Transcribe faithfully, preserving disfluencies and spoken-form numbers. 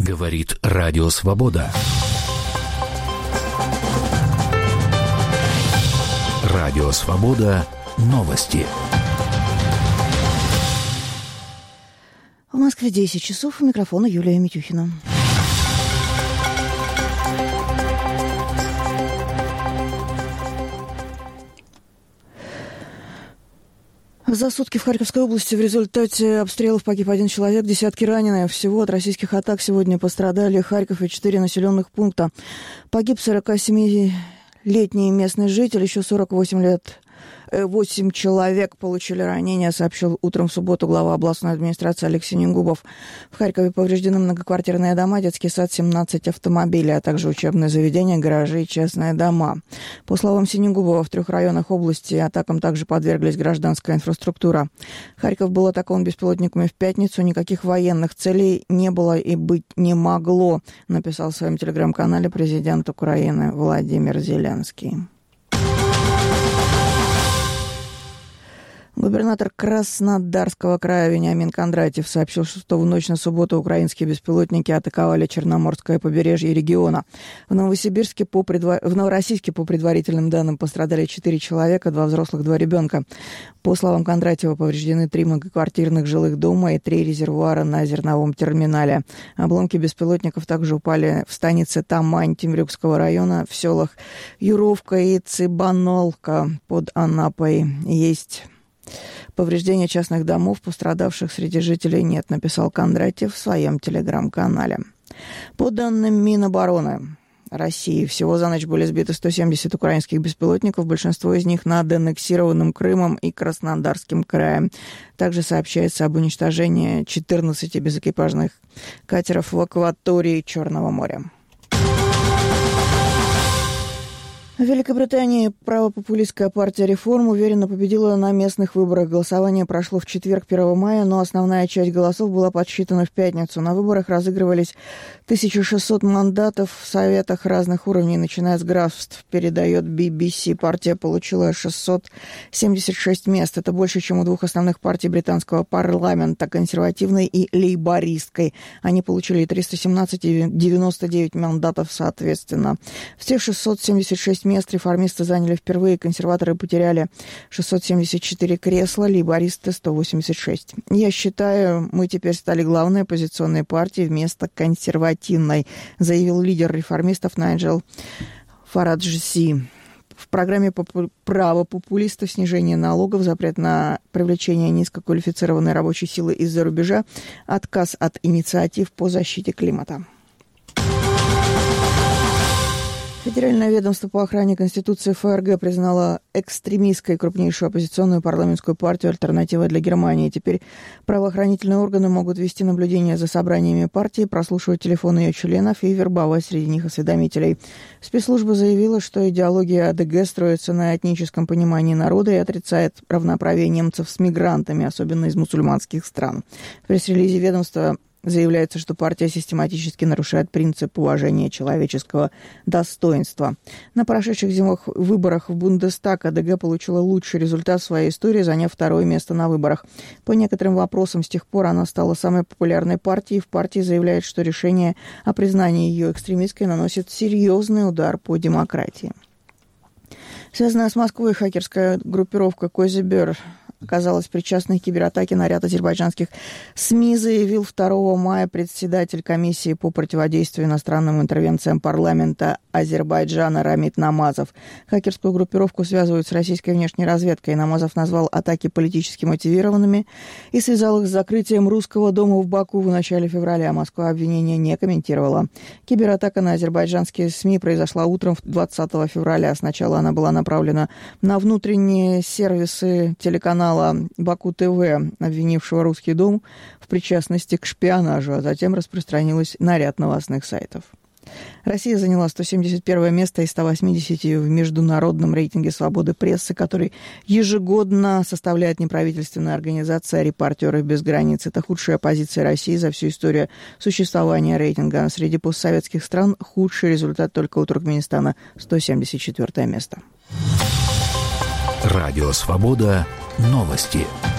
Говорит Радио Свобода. Радио Свобода. Новости. В Москве десять часов. У микрофона Юлия Митюхина. За сутки в Харьковской области в результате обстрелов погиб один человек, десятки ранены. Всего от российских атак сегодня пострадали Харьков и четыре населенных пункта. Погиб сорокасемилетний местный житель, еще сорок восемь лет. Восемь человек получили ранения, сообщил утром в субботу глава областной администрации Алексей Ненгубов. В Харькове повреждены многоквартирные дома, детский сад, семнадцать автомобилей, а также учебные заведения, гаражи и частные дома. По словам Синегубова, в трех районах области атакам также подверглись гражданская инфраструктура. Харьков был атакован беспилотниками в пятницу. Никаких военных целей не было и быть не могло, написал в своем телеграм-канале президент Украины Владимир Зеленский. Губернатор Краснодарского края Вениамин Кондратьев сообщил, что в ночь на субботу украинские беспилотники атаковали Черноморское побережье региона. В Новосибирске по предва... в Новороссийске, по предварительным данным, пострадали четыре человека, два взрослых, два ребенка. По словам Кондратьева, повреждены три многоквартирных жилых дома и три резервуара на зерновом терминале. Обломки беспилотников также упали в станице Тамань Темрюкского района, в селах Юровка и Цыбанолка под Анапой. Есть повреждения частных домов, пострадавших среди жителей нет, написал Кондратьев в своем телеграм-канале. По данным Минобороны России, всего за ночь были сбиты сто семьдесят украинских беспилотников, большинство из них над аннексированным Крымом и Краснодарским краем. Также сообщается об уничтожении четырнадцати безэкипажных катеров в акватории Черного моря. В Великобритании правопопулистская партия «Реформ» уверенно победила на местных выборах. Голосование прошло в четверг, первого мая, но основная часть голосов была подсчитана в пятницу. На выборах разыгрывались тысяча шестьсот мандатов в советах разных уровней, начиная с графств, передает би би си. Партия получила шестьсот семьдесят шесть мест. Это больше, чем у двух основных партий британского парламента, консервативной и лейбористской. Они получили триста семнадцать и девяносто девять мандатов соответственно. Все шестьсот семьдесят шесть мест реформисты заняли впервые, консерваторы потеряли шестьсот семьдесят четыре кресла, лейбористы сто восемьдесят шесть. Я считаю, мы теперь стали главной оппозиционной партией вместо консервативной, заявил лидер реформистов Найджел Фараджи. В программе права популистов снижение налогов, запрет на привлечение низкоквалифицированной рабочей силы из-за рубежа, отказ от инициатив по защите климата. Федеральное ведомство по охране Конституции ФРГ признало экстремистской крупнейшую оппозиционную парламентскую партию «Альтернатива для Германии». Теперь правоохранительные органы могут вести наблюдение за собраниями партии, прослушивать телефоны ее членов и вербовать среди них осведомителей. Спецслужба заявила, что идеология АДГ строится на этническом понимании народа и отрицает равноправие немцев с мигрантами, особенно из мусульманских стран. В пресс-релизе ведомства заявляется, что партия систематически нарушает принцип уважения человеческого достоинства. На прошедших зимовых выборах в Бундестаг АДГ получила лучший результат в своей истории, заняв второе место на выборах. По некоторым вопросам с тех пор она стала самой популярной партией. В партии заявляют, что решение о признании ее экстремистской наносит серьезный удар по демократии. Связанная с Москвой хакерская группировка Козибер оказалась причастной к кибератаке на ряд азербайджанских СМИ, заявил второго мая председатель комиссии по противодействию иностранным интервенциям парламента Азербайджана Рамит Намазов. Хакерскую группировку связывают с российской внешней разведкой. Намазов назвал атаки политически мотивированными и связал их с закрытием русского дома в Баку в начале февраля. Москва обвинения не комментировала. Кибератака на азербайджанские СМИ произошла утром двадцатого февраля. Сначала она была направлена на внутренние сервисы телеканала Баку ТВ, обвинившего русский дом в причастности к шпионажу, а затем распространилась на ряд новостных сайтов. Россия заняла сто семьдесят первое место из ста восьмидесяти в международном рейтинге свободы прессы, который ежегодно составляет неправительственная организация «Репортеры без границ». Это худшая позиция России за всю историю существования рейтинга. Среди постсоветских стран худший результат только у Туркменистана – сто семьдесят четвёртое место. Радио «Свобода». Новости.